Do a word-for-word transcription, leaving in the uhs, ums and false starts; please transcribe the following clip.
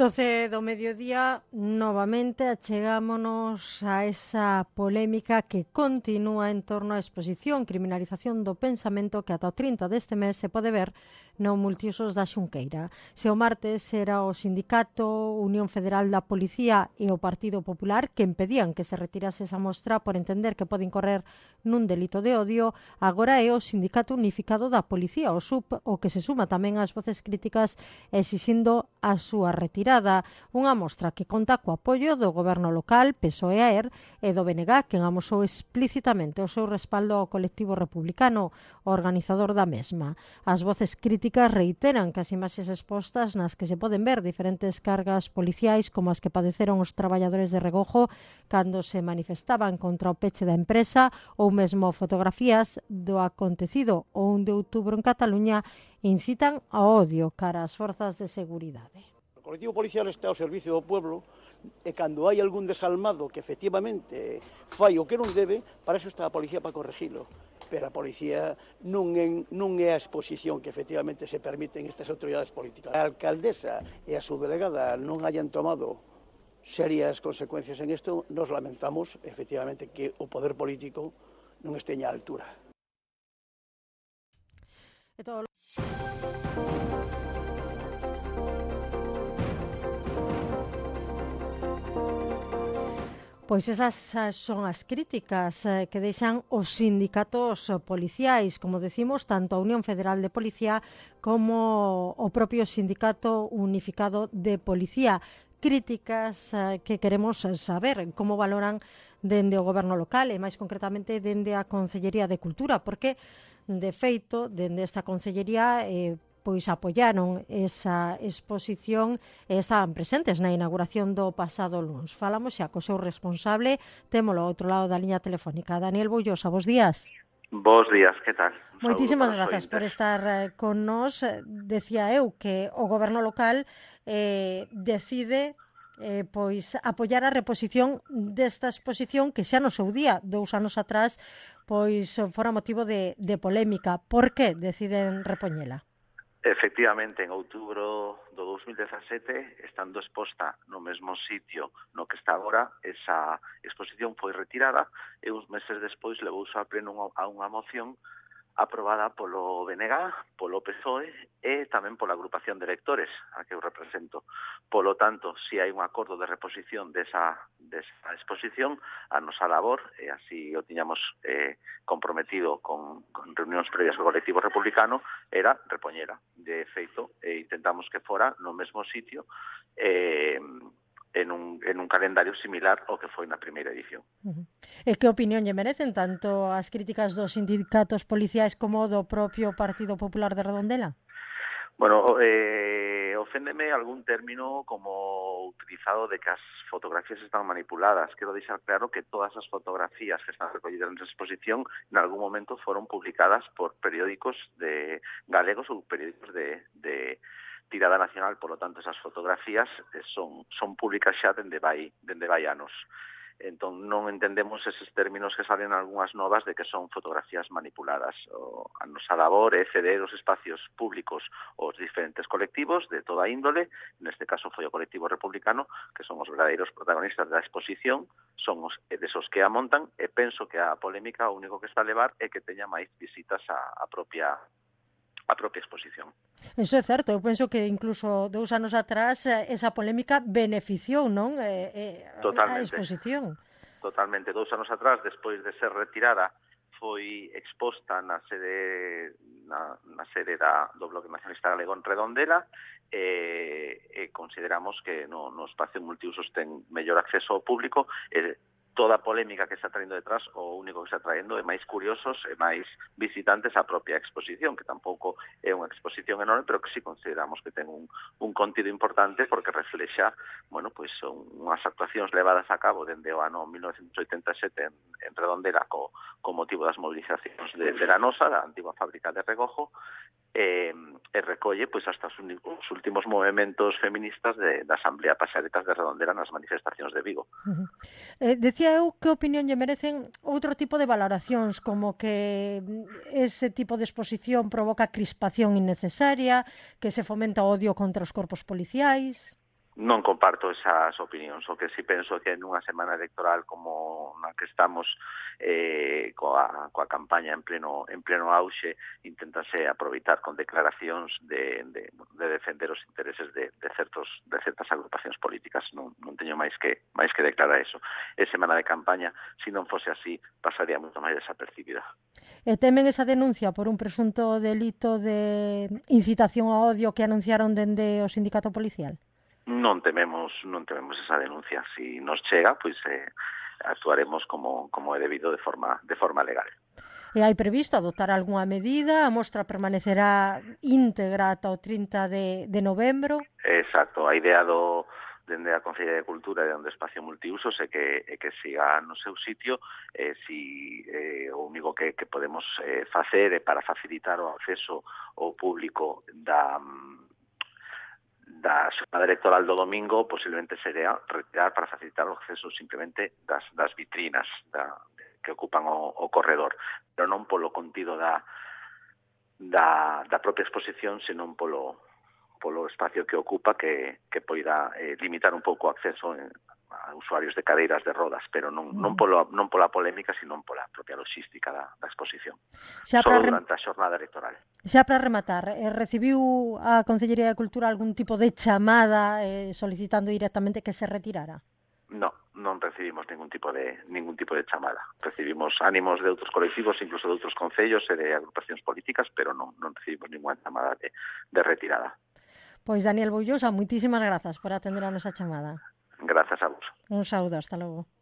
doce do mediodía, novamente achegámonos a esa polémica que continúa en torno á exposición Criminalización do Pensamento que ata o trinta deste mes se pode ver no Multiusos da Xunqueira. Se o martes era o Sindicato Unión Federal da Policía e o Partido Popular que impedían que se retirase esa mostra por entender que pode incorrer nun delito de odio, agora é o Sindicato Unificado da Policía, o S U P, o que se suma tamén ás voces críticas exixindo a súa retirada. Unha mostra que conta co apoio do goberno local, P S O E e A E R, e do B N G, quen amosou explícitamente o seu respaldo ao colectivo republicano, o organizador da mesma. As voces críticas reiteran que as imaxes expostas nas que se poden ver diferentes cargas policiais como as que padeceron os traballadores de Regojo cando se manifestaban contra o peche da empresa ou mesmo fotografías do acontecido o un de outubro en Cataluña incitan ao odio cara ás forzas de seguridade. O colectivo policial está ao servicio do pueblo e cando hai algún desalmado que efectivamente fai o que non debe, para eso está a policía para corregilo. Pero a policía non é, non é a exposición que efectivamente se permiten estas autoridades políticas. A alcaldesa e a subdelegada non hayan tomado serias consecuencias en isto, nos lamentamos efectivamente que o poder político non esteña á altura. E todo Pois esas son as críticas que deixan os sindicatos policiais, como decimos, tanto a Unión Federal de Policía como o propio Sindicato Unificado de Policía. Críticas que queremos saber como valoran dende o goberno local e máis concretamente dende a Concellería de Cultura, porque de feito, dende esta Concellería eh, pois apoiaron esa exposición e estaban presentes na inauguración do pasado luns. Falamos xa co seu responsable, témolo ao outro lado da liña telefónica. Daniel Bullosa, bos días. Bos días, que tal? Un Moitísimas grazas por estar eh, con nós. Decía eu que o goberno local eh, decide eh, pois apoiar a reposición desta exposición que xa no seu día, dous anos atrás, pois fora motivo de, de polémica. Por que deciden repoñela? Efectivamente, en outubro do dos mil dezasete, estando exposta no mesmo sitio no que está agora, esa exposición foi retirada e uns meses despois levouse a pleno a unha moción aprobada polo B N G, polo P S O E e tamén pola agrupación de electores a que eu represento. Polo tanto, si hai un acordo de reposición desa, desa exposición, a nosa labor, e así o tiñamos eh, comprometido con, con reunións previas co colectivo republicano, era repoñera. De feito, eh, intentamos que fora no mesmo sitio eh, en un, en un calendario similar ao que foi na primeira edición. Uh-huh. E que opinión lle merecen tanto as críticas dos sindicatos policiais como do propio Partido Popular de Redondela? Bueno, eh, oféndeme algún término como utilizado de que as fotografías están manipuladas. Quero deixar claro que todas as fotografías que están recollidas nesa exposición en algún momento foron publicadas por periódicos de galegos ou periódicos de, de tirada nacional, por lo tanto, esas fotografías son, son públicas xa dende vai, dende vai anos. Entón, non entendemos eses términos que salen algunhas novas de que son fotografías manipuladas. O, a nosa labor é ceder os espacios públicos aos diferentes colectivos de toda índole, neste caso foi o colectivo republicano, que son os verdadeiros protagonistas da exposición, son os desos que a montan, e penso que a polémica o único que está a levar é que teña máis visitas a, a propia a propia exposición. Eso é certo, eu penso que incluso dous anos atrás esa polémica beneficiou, non? Eh, eh, a exposición. Totalmente, dous anos atrás, despois de ser retirada, foi exposta na sede na, na sede da, do Bloque Nacionalista Galego en Redondela e, e consideramos que no, no espacio multiusos ten mellor acceso ao público e toda a polémica que está traendo detrás, o único que está traendo é máis curiosos e máis visitantes á propia exposición, que tampouco é unha exposición enorme, pero que sí consideramos que ten un, un contido importante porque reflexa, bueno, pois son unhas actuacións levadas a cabo dende o ano mil novecentos oitenta e sete en, en Redondela co, co motivo das movilizacións de, de la Nosa, da antigua fábrica de Regojo, e, e recolle pois hasta os, os últimos movimentos feministas de, da Asamblea Paxaretas de Redondela nas manifestacións de Vigo. Uh-huh. Eh, decía eu que opinión lle merecen outro tipo de valoracións, como que ese tipo de exposición provoca crispación innecesaria, que se fomenta o odio contra os corpos policiais. Non comparto esas opinións. O que si penso que nunha semana electoral como na que estamos eh, coa, coa campaña en pleno en pleno auxe, inténtase aproveitar con declaracións de, de, de defender os intereses de, de certos de certas agrupacións políticas. Non, non teño máis que máis que declarar eso. É semana de campaña, se non fose así, pasaría moito máis desapercibida. E temen esa denuncia por un presunto delito de incitación ao odio que anunciaron dende o sindicato policial? Non tememos, non tememos esa denuncia. Si nos chega, pois eh, actuaremos como como é debido de forma de forma legal. E hai previsto adoptar algunha medida? A mostra permanecerá íntegra ata o trinta de, de novembro? Exacto, a idea do dende a Consellería de Cultura e dende o espacio multiusos é que, é que siga no seu sitio. Eh, si eh, o único que, que podemos eh, facer é para facilitar o acceso ao público da da xornada electoral do domingo, posiblemente sería retirar para facilitar o acceso simplemente das, das vitrinas da, que ocupan o, o corredor, pero non polo contido da, da, da propia exposición, senón polo, polo espacio que ocupa, que, que poida eh, limitar un pouco o acceso en, a usuarios de cadeiras de rodas, pero non, non, polo, non pola polémica, sino pola propia logística da, da exposición. Xa só durante a xornada electoral. Xa para rematar, eh, recibiu a Consellería de Cultura algún tipo de chamada eh, solicitando directamente que se retirara? No, non recibimos ningún tipo de ningún tipo de chamada. Recibimos ánimos de outros colectivos, incluso de outros concellos e de agrupacións políticas, pero non, non recibimos ninguna chamada de, de retirada. Pois Daniel Boullosa, moitísimas grazas por atender a nosa chamada. Grazas a vos. Un saúdo, hasta logo.